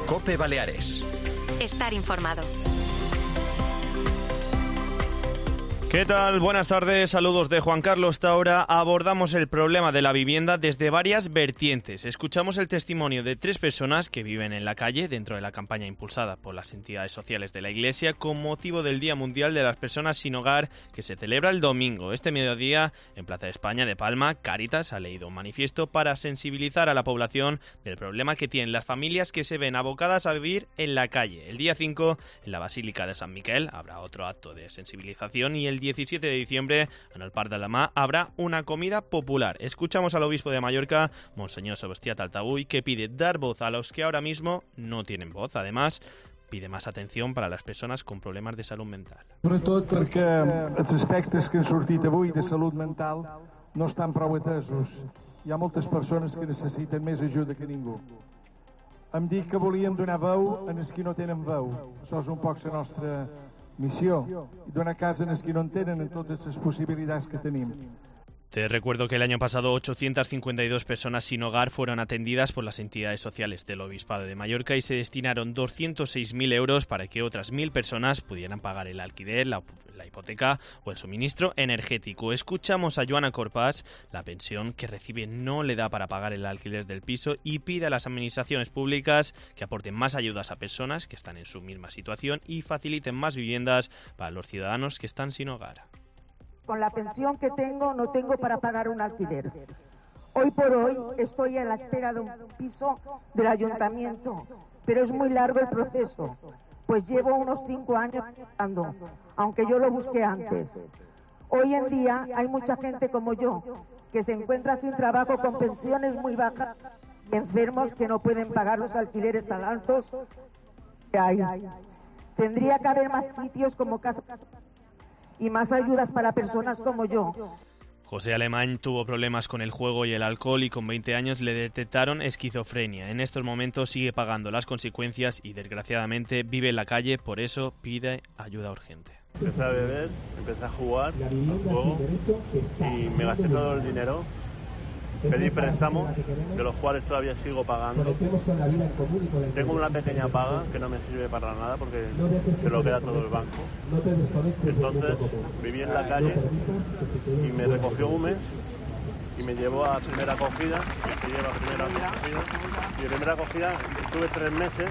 COPE Baleares. Estar informado. ¿Qué tal? Buenas tardes, saludos de Juan Carlos Taura. Abordamos el problema de la vivienda desde varias vertientes. Escuchamos el testimonio de 3 personas que viven en la calle dentro de la campaña impulsada por las entidades sociales de la Iglesia con motivo del Día Mundial de las Personas Sin Hogar, que se celebra el domingo. Este mediodía, en Plaza de España de Palma, Cáritas ha leído un manifiesto para sensibilizar a la población del problema que tienen las familias que se ven abocadas a vivir en la calle. El día 5, en la Basílica de San Miquel, habrá otro acto de sensibilización y el 17 de diciembre, en el Parc de la Mà, habrá una comida popular. Escuchamos al obispo de Mallorca, Monseñor Sebastià Taltabull, que pide dar voz a los que ahora mismo no tienen voz. Además, pide más atención para las persones con problemes de salut mental. Sobretot perquè els aspectes que han sortit avui de salut mental no estan prou atesos. Hi ha moltes persones que necessiten més ajuda que ningú. Em dic que volíem donar veu a els que no tenen veu. Això és un poc la nostra missió, i donar casa a els que no en tenen en totes les possibilitats que tenim. Te recuerdo que el año pasado 852 personas sin hogar fueron atendidas por las entidades sociales del Obispado de Mallorca y se destinaron 206.000 euros para que otras 1.000 personas pudieran pagar el alquiler, la hipoteca o el suministro energético. Escuchamos a Joana Corpàs. La pensión que recibe no le da para pagar el alquiler del piso y pide a las administraciones públicas que aporten más ayudas a personas que están en su misma situación y faciliten más viviendas para los ciudadanos que están sin hogar. Con la pensión que tengo, no tengo para pagar un alquiler. Hoy por hoy estoy a la espera de un piso del ayuntamiento, pero es muy largo el proceso, pues llevo unos 5 años buscando, aunque yo lo busqué antes. Hoy en día hay mucha gente como yo, que se encuentra sin trabajo con pensiones muy bajas y enfermos que no pueden pagar los alquileres tan altos que hay. Tendría que haber más sitios como casas y más ayudas para personas como yo. José Alemán tuvo problemas con el juego y el alcohol y con 20 años le detectaron esquizofrenia. En estos momentos sigue pagando las consecuencias y desgraciadamente vive en la calle, por eso pide ayuda urgente. Empecé a beber, empecé a jugar al juego y me gasté todo el dinero. Pedí préstamos, de los cuales todavía sigo pagando. Tengo una pequeña paga que no me sirve para nada porque se lo queda todo el banco. Entonces viví en la calle y me recogió un mes y me llevó a primera acogida. Y en primera acogida estuve 3 meses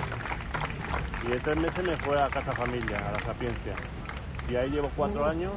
y de 3 meses me fue a Casa Familia, a la Sapiencia. Y ahí llevo 4 años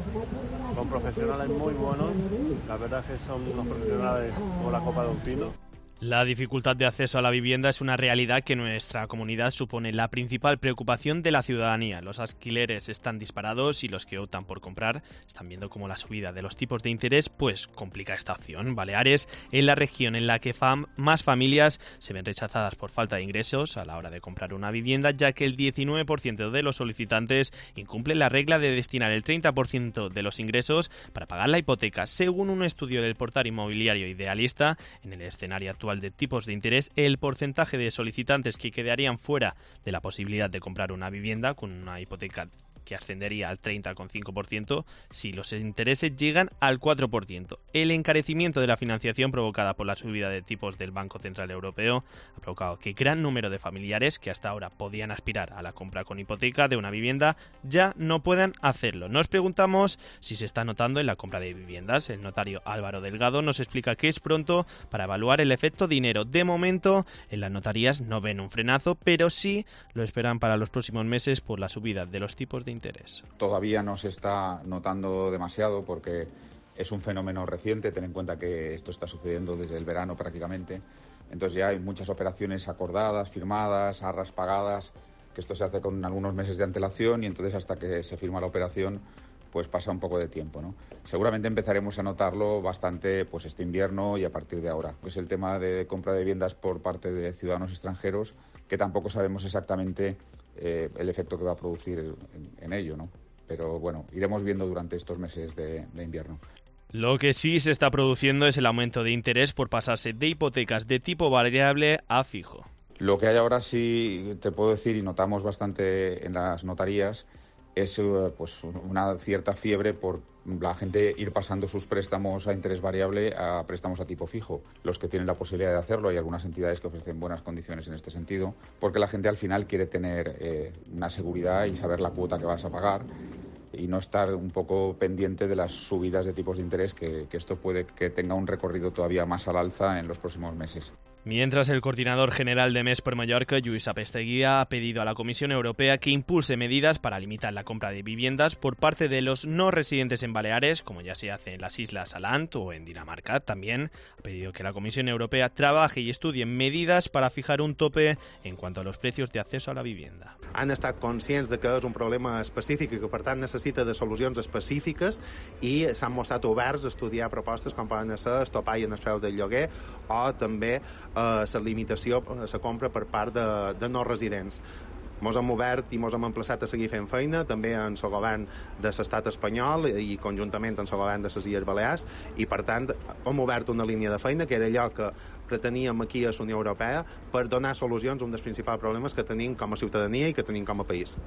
con profesionales muy buenos. La verdad es que son unos profesionales como la copa de un pino. La dificultad de acceso a la vivienda es una realidad que en nuestra comunidad supone la principal preocupación de la ciudadanía. Los alquileres están disparados y los que optan por comprar están viendo cómo la subida de los tipos de interés pues complica esta opción. Baleares es la región en la que más familias se ven rechazadas por falta de ingresos a la hora de comprar una vivienda, ya que el 19% de los solicitantes incumple la regla de destinar el 30% de los ingresos para pagar la hipoteca. Según un estudio del portal inmobiliario Idealista, en el escenario actual de tipos de interés, el porcentaje de solicitantes que quedarían fuera de la posibilidad de comprar una vivienda con una hipoteca que ascendería al 30,5% si los intereses llegan al 4%. El encarecimiento de la financiación provocada por la subida de tipos del Banco Central Europeo ha provocado que gran número de familiares que hasta ahora podían aspirar a la compra con hipoteca de una vivienda ya no puedan hacerlo. Nos preguntamos si se está notando en la compra de viviendas. El notario Álvaro Delgado nos explica que es pronto para evaluar el efecto dinero. De momento, en las notarías no ven un frenazo, pero sí lo esperan para los próximos meses por la subida de los tipos de interés. Todavía no se está notando demasiado porque es un fenómeno reciente. Ten en cuenta que esto está sucediendo desde el verano prácticamente. Entonces ya hay muchas operaciones acordadas, firmadas, arras pagadas, que esto se hace con algunos meses de antelación y entonces hasta que se firma la operación pues pasa un poco de tiempo, ¿no? Seguramente empezaremos a notarlo bastante pues este invierno y a partir de ahora. Pues el tema de compra de viviendas por parte de ciudadanos extranjeros, que tampoco sabemos exactamente el efecto que va a producir en ello, ¿no? Pero bueno, iremos viendo durante estos meses de invierno. Lo que sí se está produciendo es el aumento de interés por pasarse de hipotecas de tipo variable a fijo. Lo que hay ahora sí te puedo decir y notamos bastante en las notarías es pues una cierta fiebre por la gente ir pasando sus préstamos a interés variable a préstamos a tipo fijo. Los que tienen la posibilidad de hacerlo, hay algunas entidades que ofrecen buenas condiciones en este sentido, porque la gente al final quiere tener una seguridad y saber la cuota que vas a pagar y no estar un poco pendiente de las subidas de tipos de interés, que esto puede que tenga un recorrido todavía más al alza en los próximos meses. Mientras, el coordinador general de MES por Mallorca, Lluís Apestegui, ha pedido a la Comisión Europea que impulse medidas para limitar la compra de viviendas por parte de los no residentes en Baleares, como ya se hace en las Islas Alant o en Dinamarca. También ha pedido que la Comisión Europea trabaje y estudie medidas para fijar un tope en cuanto a los precios de acceso a la vivienda. Han estat conscients de que és un problema específic i que, per tant, necessita de solucions específiques i s'han mostrat oberts a estudiar propostes com poden ser el topall en el preu del lloguer o també la limitació a la compra per part de no residents. Mos hem obert i mos hem emplaçat a seguir fent feina, també en el govern de l'estat espanyol i conjuntament en el govern de les Illes Balears, i per tant hem obert una línia de feina que era allò que preteníem aquí a la Unió Europea per donar solucions a un dels principals problemes que tenim com a ciutadania i que tenim com a país.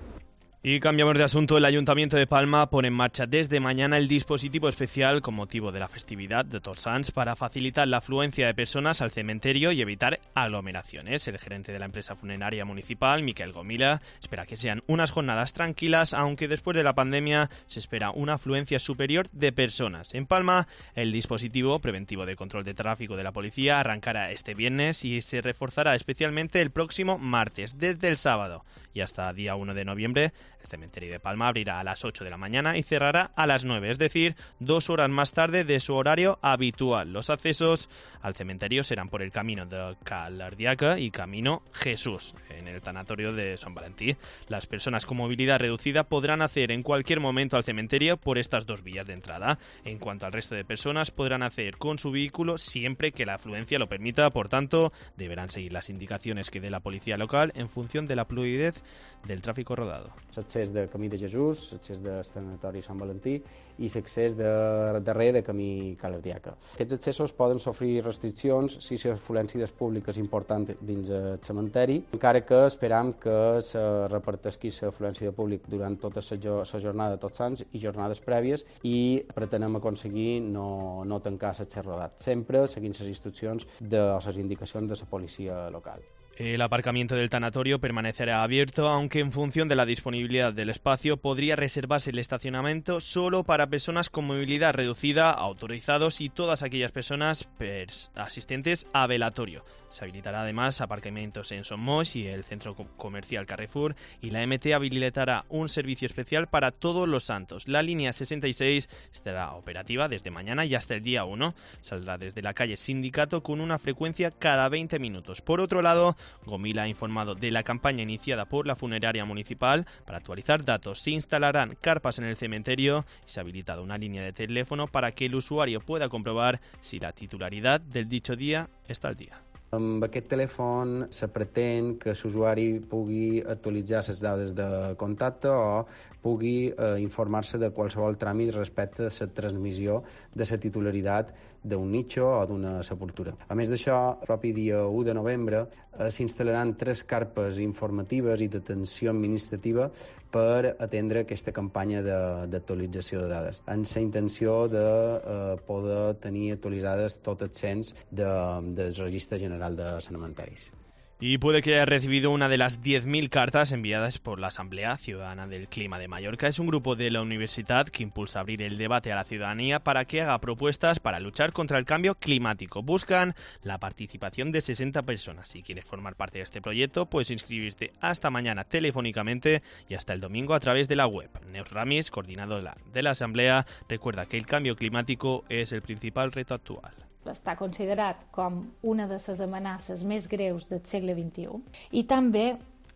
Y cambiamos de asunto. El Ayuntamiento de Palma pone en marcha desde mañana el dispositivo especial con motivo de la festividad de Tots Sants para facilitar la afluencia de personas al cementerio y evitar aglomeraciones. El gerente de la empresa funeraria municipal, Miquel Gomila, espera que sean unas jornadas tranquilas, aunque después de la pandemia se espera una afluencia superior de personas. En Palma, el dispositivo preventivo de control de tráfico de la policía arrancará este viernes y se reforzará especialmente el próximo martes, desde el sábado y hasta día 1 de noviembre. El cementerio de Palma abrirá a las 8 de la mañana y cerrará a las 9, es decir, 2 horas más tarde de su horario habitual. Los accesos al cementerio serán por el camino de Cal Ardiaca y camino Jesús, en el tanatorio de San Valentí. Las personas con movilidad reducida podrán acceder en cualquier momento al cementerio por estas dos vías de entrada. En cuanto al resto de personas, podrán acceder con su vehículo siempre que la afluencia lo permita. Por tanto, deberán seguir las indicaciones que dé la policía local en función de la fluidez del tráfico rodado. L'accés de Camí de Jesús, l'accés del Sanatori Sant Valentí i l'accés de darrer de Camí Cal Ardiaca. Aquests accessos poden sofrir restriccions si l'afluència del públic és important dins el cementeri, encara que esperam que se reparteixi l'afluència de públic durant tota la jornada de Tots Sants i jornades prèvies, i pretenem aconseguir no tancar l'accés rodat, sempre seguint les instruccions de les indicacions de la policia local. El aparcamiento del tanatorio permanecerá abierto, aunque en función de la disponibilidad del espacio podría reservarse el estacionamiento solo para personas con movilidad reducida, autorizados y todas aquellas personas asistentes a velatorio. Se habilitará además aparcamientos en Son Moix y el centro comercial Carrefour, y la MT habilitará un servicio especial para Todos los Santos. La línea 66 estará operativa desde mañana y hasta el día 1. Saldrá desde la calle Sindicato con una frecuencia cada 20 minutos. Por otro lado, Gomila ha informado de la campaña iniciada por la funeraria municipal para actualizar datos. Se instalarán carpas en el cementerio y se ha habilitado una línea de teléfono para que el usuario pueda comprobar si la titularidad del dicho día está al día. Amb aquest telèfon se pretén que l'usuari pugui actualitzar les dades de contacte o pugui informar-se de qualsevol tràmit respecte a la transmissió de la titularitat d'un nicho o d'una sepultura. A més d'això, el propi dia 1 de novembre s'instal·laran 3 carpes informatives i d'atenció administrativa per atendre aquesta campanya d'actualització de dades, amb la intenció de poder tenir actualitzades tot el cens del Registre General de Cementeris. Y puede que haya recibido una de las 10.000 cartas enviadas por la Asamblea Ciudadana del Clima de Mallorca. Es un grupo de la universidad que impulsa abrir el debate a la ciudadanía para que haga propuestas para luchar contra el cambio climático. Buscan la participación de 60 personas. Si quieres formar parte de este proyecto, puedes inscribirte hasta mañana telefónicamente y hasta el domingo a través de la web. Neus Ramis, coordinadora de la Asamblea, recuerda que el cambio climático es el principal reto actual. Està considerat com una de les amenaces més greus del segle XXI i també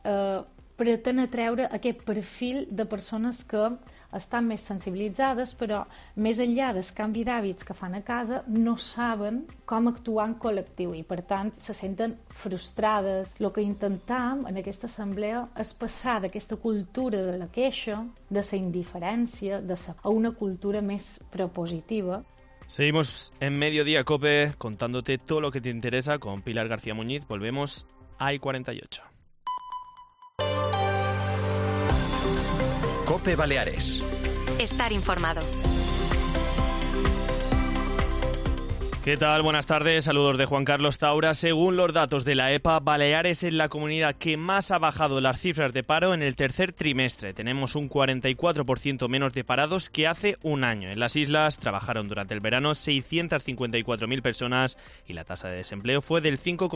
pretén atreure aquest perfil de persones que estan més sensibilitzades, però més enllà del canvi d'hàbits que fan a casa no saben com actuar en col·lectiu i per tant se senten frustrades. El que intentem en aquesta assemblea és passar d'aquesta cultura de la queixa, de la indiferència, a una cultura més propositiva. Seguimos en Mediodía COPE contándote todo lo que te interesa con Pilar García Muñiz. Volvemos a I48. COPE Baleares. Estar informado. ¿Qué tal? Buenas tardes, saludos de Juan Carlos Taura. Según los datos de la EPA, Baleares es la comunidad que más ha bajado las cifras de paro en el tercer trimestre. Tenemos un 44% menos de parados que hace un año. En las islas trabajaron durante el verano 654.000 personas y la tasa de desempleo fue del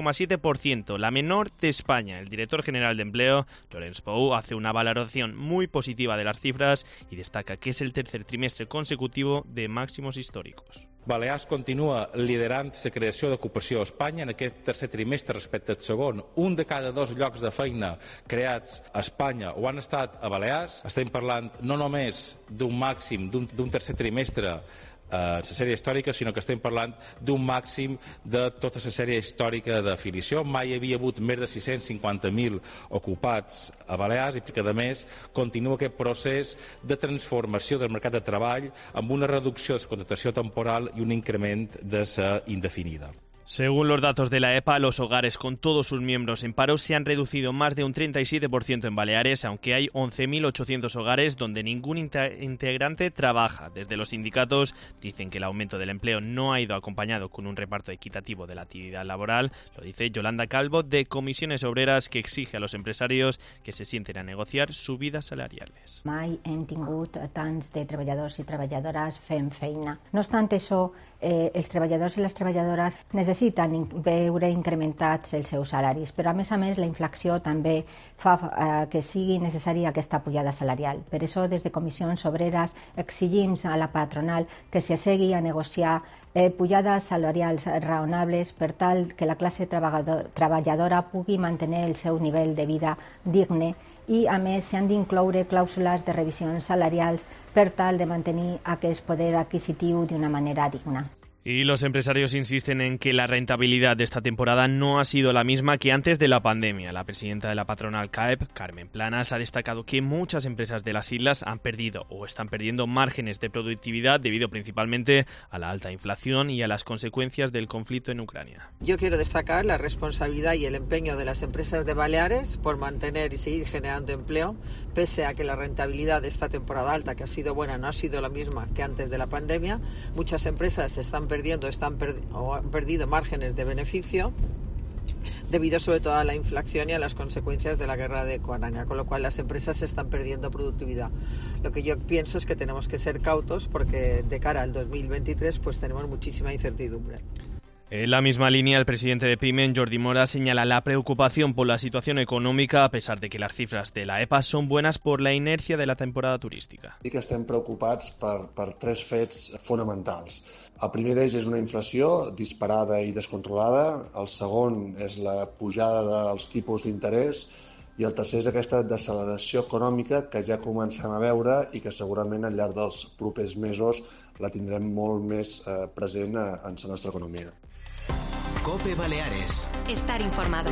5,7%, la menor de España. El director general de Empleo, Llorenç Pou, hace una valoración muy positiva de las cifras y destaca que es el tercer trimestre consecutivo de máximos históricos. Balears continua liderant la creació d'ocupació a Espanya en aquest tercer trimestre respecte al segon. Un de cada 2 llocs de feina creats a Espanya ho han estat a Balears. Estem parlant no només d'un màxim d'un tercer trimestre la sèrie històrica, sinó que estem parlant d'un màxim de tota la sèrie històrica d'afiliació. Mai hi havia hagut més de 650.000 ocupats a Balears i perquè, a més, continua aquest procés de transformació del mercat de treball amb una reducció de la contractació temporal i un increment de la indefinida. Según los datos de la EPA, los hogares con todos sus miembros en paro se han reducido más de un 37% en Baleares, aunque hay 11.800 hogares donde ningún integrante trabaja. Desde los sindicatos dicen que el aumento del empleo no ha ido acompañado con un reparto equitativo de la actividad laboral. Lo dice Yolanda Calvo, de Comissiones Obreres, que exige a los empresarios que se sienten a negociar subidas salariales. Mai hem tingut tants de treballadors i treballadores fent feina. No obstant això, els treballadors i les treballadores necessiten veure incrementats els seus salaris, però a més la inflació també fa que sigui necessària aquesta pujada salarial. Per això, des de Comissions Obreres, exigim a la patronal que s'assegui a negociar pujades salarials raonables per tal que la classe treballadora pugui mantenir el seu nivell de vida digne i, a més, s'han d'incloure clàusules de revisions salarials per tal de mantenir aquest poder adquisitiu d'una manera digna. Y los empresarios insisten en que la rentabilidad de esta temporada no ha sido la misma que antes de la pandemia. La presidenta de la patronal CAEP, Carmen Planas, ha destacado que muchas empresas de las islas han perdido o están perdiendo márgenes de productividad debido principalmente a la alta inflación y a las consecuencias del conflicto en Ucrania. Yo quiero destacar la responsabilidad y el empeño de las empresas de Baleares por mantener y seguir generando empleo, pese a que la rentabilidad de esta temporada alta, que ha sido buena, no ha sido la misma que antes de la pandemia. Muchas empresas han perdido márgenes de beneficio debido sobre todo a la inflación y a las consecuencias de la guerra de Ucrania, con lo cual las empresas están perdiendo productividad. Lo que yo pienso es que tenemos que ser cautos porque de cara al 2023 pues tenemos muchísima incertidumbre. En la misma línea, el presidente de PIMEN, Jordi Mora, señala la preocupación por la situación económica, a pesar de que las cifras de la EPA son buenas por la inercia de la temporada turística. I que estem preocupats per 3 fets fonamentals. El primer d'ells és una inflació disparada i descontrolada, el segon és la pujada dels tipus d'interès i el tercer és aquesta deceleració econòmica que ja comencem a veure i que segurament al llarg dels propers mesos la tindrem molt més present en la nostra economia. COPE Baleares. Estar informado.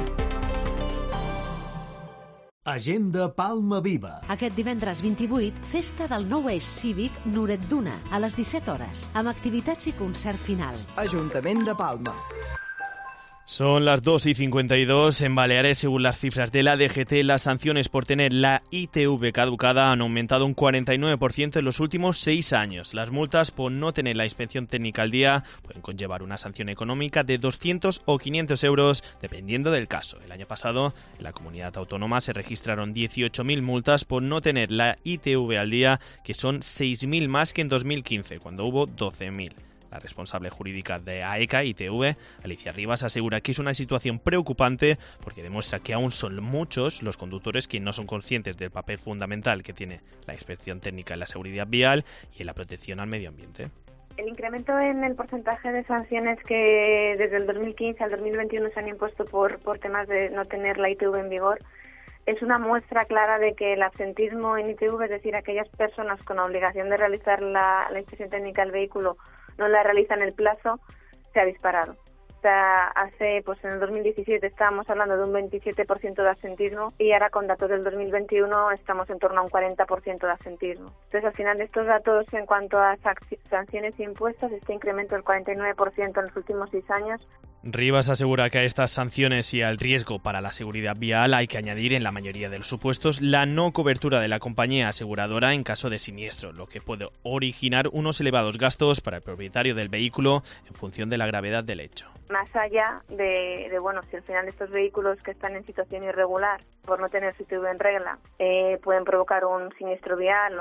Agenda Palma Viva. Aquest divendres 28, festa del nou eix cívic Nuret Duna, a les 17 hores, amb activitats i concert final. Ajuntament de Palma. Son las 2:52 en Baleares. Según las cifras de la DGT, las sanciones por tener la ITV caducada han aumentado un 49% en los últimos 6 años. Las multas por no tener la inspección técnica al día pueden conllevar una sanción económica de 200 o 500 euros, dependiendo del caso. El año pasado, en la comunidad autónoma se registraron 18.000 multas por no tener la ITV al día, que son 6.000 más que en 2015, cuando hubo 12.000. La responsable jurídica de AECA ITV, Alicia Rivas, asegura que es una situación preocupante porque demuestra que aún son muchos los conductores que no son conscientes del papel fundamental que tiene la inspección técnica en la seguridad vial y en la protección al medio ambiente. El incremento en el porcentaje de sanciones que desde el 2015 al 2021 se han impuesto por temas de no tener la ITV en vigor es una muestra clara de que el absentismo en ITV, es decir, aquellas personas con obligación de realizar la inspección técnica del vehículo no la realizan en el plazo, se ha disparado. O sea, en el 2017 estábamos hablando de un 27% de absentismo y ahora con datos del 2021 estamos en torno a un 40% de absentismo. Entonces, al final, estos datos en cuanto a sanciones impuestas, este incremento del 49% en los últimos 6 años, Rivas asegura que a estas sanciones y al riesgo para la seguridad vial hay que añadir en la mayoría de los supuestos la no cobertura de la compañía aseguradora en caso de siniestro, lo que puede originar unos elevados gastos para el propietario del vehículo en función de la gravedad del hecho. Más allá de si al final estos vehículos que están en situación irregular por no tener su ITV en regla pueden provocar un siniestro vial,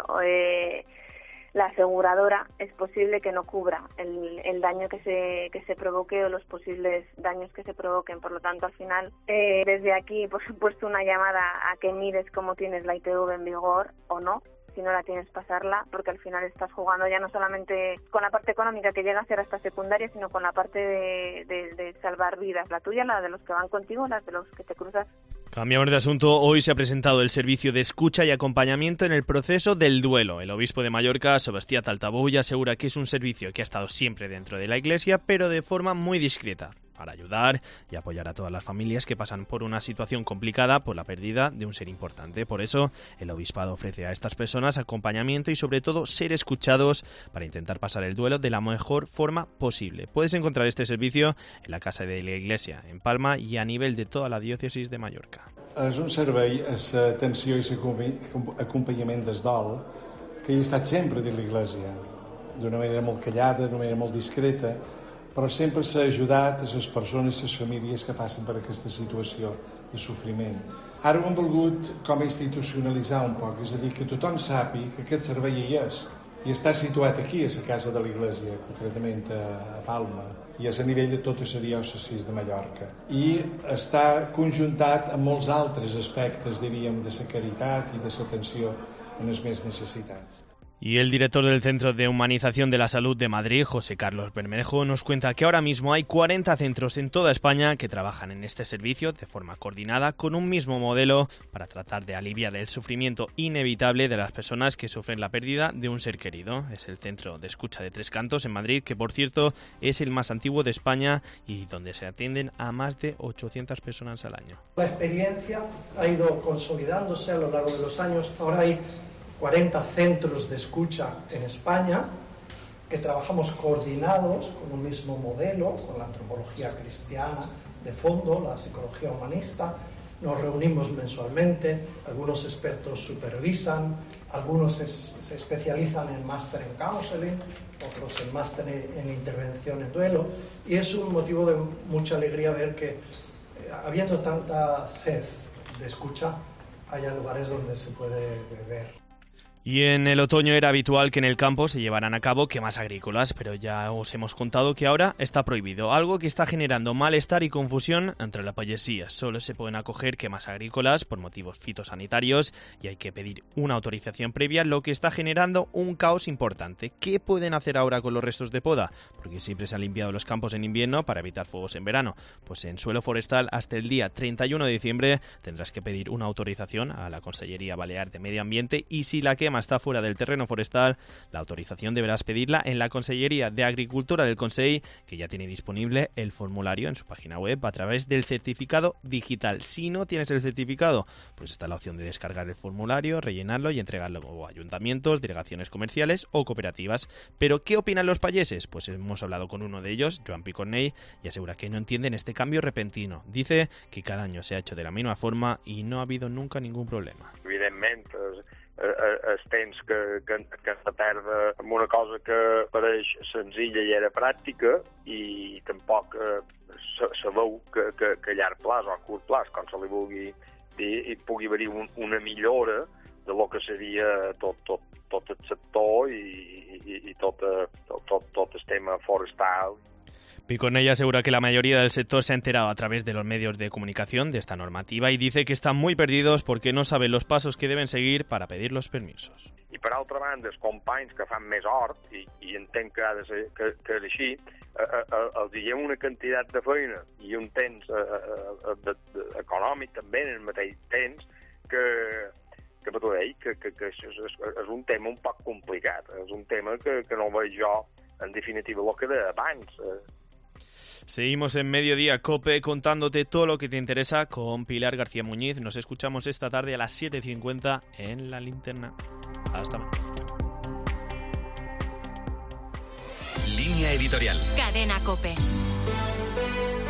la aseguradora es posible que no cubra el daño que se provoque o los posibles daños que se provoquen. Por lo tanto, al final, desde aquí, por supuesto, una llamada a que mires cómo tienes la ITV en vigor o no. Si no la tienes, pasarla, porque al final estás jugando ya no solamente con la parte económica que llega a ser hasta secundaria, sino con la parte de salvar vidas, la tuya, la de los que van contigo, las de los que te cruzas. Cambiamos de asunto. Hoy se ha presentado el servicio de escucha y acompañamiento en el proceso del duelo. El obispo de Mallorca, Sebastià Taltabull, asegura que es un servicio que ha estado siempre dentro de la Iglesia, pero de forma muy discreta, para ayudar y apoyar a todas las familias que pasan por una situación complicada por la pérdida de un ser importante. Por eso, el obispado ofrece a estas personas acompañamiento y, sobre todo, ser escuchados para intentar pasar el duelo de la mejor forma posible. Puedes encontrar este servicio en la Casa de la Iglesia, en Palma, i a nivell de tota la diòcesis de Mallorca. És un servei, és atenció i acompanyament des dol, que hi ha estat sempre dins l'Iglésia, d'una manera molt callada, d'una manera molt discreta, però sempre s'ha ajudat a les persones i les famílies que passen per aquesta situació de sofriment. Ara ho hem volgut com a institucionalitzar un poc, és a dir, que tothom sàpiga que aquest servei hi és, i està situat aquí, a la Casa de l'Iglésia, concretament a Palma, i és a nivell de tota la diòcesi de Mallorca. I està conjuntat amb molts altres aspectes, diríem, de la caritat i de l'atenció en els més necessitats. Y el director del Centro de Humanización de la Salud de Madrid, José Carlos Bermejo, nos cuenta que ahora mismo hay 40 centros en toda España que trabajan en este servicio de forma coordinada con un mismo modelo para tratar de aliviar el sufrimiento inevitable de las personas que sufren la pérdida de un ser querido. Es el Centro de Escucha de Tres Cantos en Madrid, que por cierto es el más antiguo de España y donde se atienden a más de 800 personas al año. La experiencia ha ido consolidándose a lo largo de los años. Ahora hay 40 centros de escucha en España que trabajamos coordinados con un mismo modelo, con la antropología cristiana de fondo, la psicología humanista. Nos reunimos mensualmente, algunos expertos supervisan, algunos se especializan en máster en counseling, otros en máster en intervención en duelo, y es un motivo de mucha alegría ver que habiendo tanta sed de escucha, haya lugares donde se puede beber. Y en el otoño era habitual que en el campo se llevaran a cabo quemas agrícolas, pero ya os hemos contado que ahora está prohibido, algo que está generando malestar y confusión entre la payesía. Solo se pueden acoger quemas agrícolas por motivos fitosanitarios y hay que pedir una autorización previa, lo que está generando un caos importante. ¿Qué pueden hacer ahora con los restos de poda? Porque siempre se han limpiado los campos en invierno para evitar fuegos en verano. Pues en suelo forestal hasta el día 31 de diciembre tendrás que pedir una autorización a la Consellería Balear de Medio Ambiente, y si la quema está fuera del terreno forestal, la autorización deberás pedirla en la Consellería de Agricultura del Consell, que ya tiene disponible el formulario en su página web a través del certificado digital. Si no tienes el certificado, pues está la opción de descargar el formulario, rellenarlo y entregarlo a ayuntamientos, delegaciones comerciales o cooperativas. ¿Pero qué opinan los payeses? Pues hemos hablado con uno de ellos, Joan Picornell, y asegura que no entienden este cambio repentino. Dice que cada año se ha hecho de la misma forma y no ha habido nunca ningún problema. Evidentment, el temps que se perda amb una cosa que pareix senzilla i era pràctica, i tampoc se veu que a llarg plaç o a curt plaç, com se li vulgui dir, hi pugui haver una millora de lo que seria tot el sector i tot el tema forestal. Picornell asegura que la mayoría del sector se ha enterado a través de los medios de comunicación de esta normativa y dice que están muy perdidos porque no saben los pasos que deben seguir para pedir los permisos. I per altra banda, els companys que fan més hort, i entenc que ha de ser que és així, els diem una quantitat de feina i un temps econòmic també en el mateix temps que és un tema un poc complicat, és un tema que no veig jo, en definitiva, el que deia abans. Seguimos en Mediodía COPE contándote todo lo que te interesa con Pilar García Muñiz. Nos escuchamos esta tarde a las 7:50 en La Linterna. Hasta mañana. Línea editorial. Cadena COPE.